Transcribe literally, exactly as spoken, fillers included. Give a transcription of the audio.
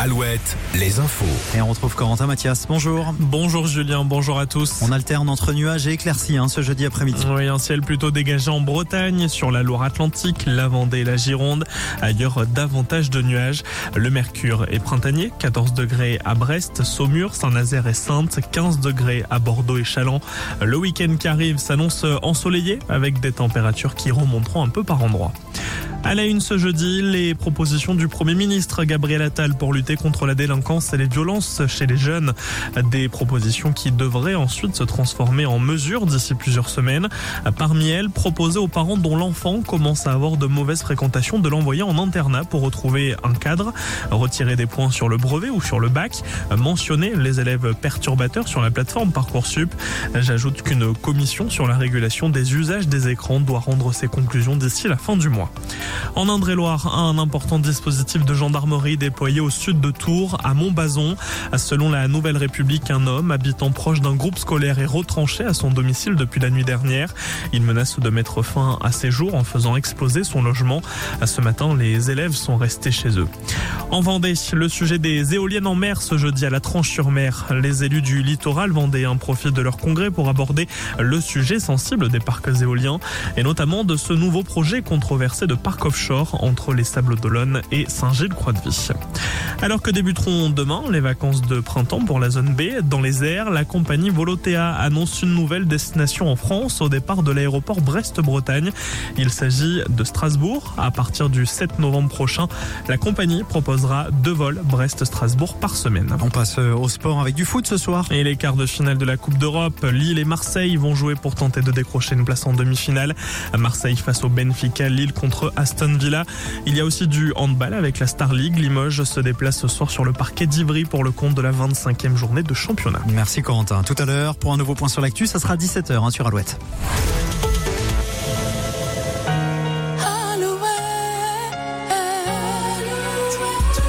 Alouette, les infos. Et on retrouve Corentin Mathias. Bonjour. Bonjour Julien, bonjour à tous. On alterne entre nuages et éclaircies hein, ce jeudi après-midi. Oui, un ciel plutôt dégagé en Bretagne, sur la Loire-Atlantique, la Vendée et la Gironde. Ailleurs, davantage de nuages. Le mercure est printanier, quatorze degrés à Brest, Saumur, Saint-Nazaire et Saintes, quinze degrés à Bordeaux et Châlons. Le week-end qui arrive s'annonce ensoleillé avec des températures qui remonteront un peu par endroits. À la une ce jeudi, les propositions du Premier ministre Gabriel Attal pour lutter contre la délinquance et les violences chez les jeunes. Des propositions qui devraient ensuite se transformer en mesures d'ici plusieurs semaines. Parmi elles, proposer aux parents dont l'enfant commence à avoir de mauvaises fréquentations de l'envoyer en internat pour retrouver un cadre, retirer des points sur le brevet ou sur le bac, mentionner les élèves perturbateurs sur la plateforme Parcoursup. J'ajoute qu'une commission sur la régulation des usages des écrans doit rendre ses conclusions d'ici la fin du mois. En Indre-et-Loire, un important dispositif de gendarmerie déployé au sud de Tours, à Montbazon. Selon la Nouvelle République, un homme habitant proche d'un groupe scolaire est retranché à son domicile depuis la nuit dernière. Il menace de mettre fin à ses jours en faisant exploser son logement. Ce matin, les élèves sont restés chez eux. En Vendée, le sujet des éoliennes en mer ce jeudi à la Tranche-sur-Mer. Les élus du littoral vendéen profitent de leur congrès pour aborder le sujet sensible des parcs éoliens et notamment de ce nouveau projet controversé de parc offshore entre les Sables d'Olonne et Saint-Gilles-Croix-de-Vie. Alors que débuteront demain les vacances de printemps pour la zone B, dans les airs, la compagnie Volotea annonce une nouvelle destination en France au départ de l'aéroport Brest-Bretagne. Il s'agit de Strasbourg. À partir du sept novembre prochain, la compagnie proposera deux vols Brest-Strasbourg par semaine. On passe au sport avec du foot ce soir. Et les quarts de finale de la Coupe d'Europe, Lille et Marseille vont jouer pour tenter de décrocher une place en demi-finale. Marseille face au Benfica, Lille contre Aston Villa. Il y a aussi du handball avec la Star League. Limoges se déplace ce soir sur le parquet d'Ivry pour le compte de la vingt-cinquième journée de championnat. Merci Corentin. Tout à l'heure, pour un nouveau point sur l'actu, ça sera dix-sept heures hein, sur Alouette.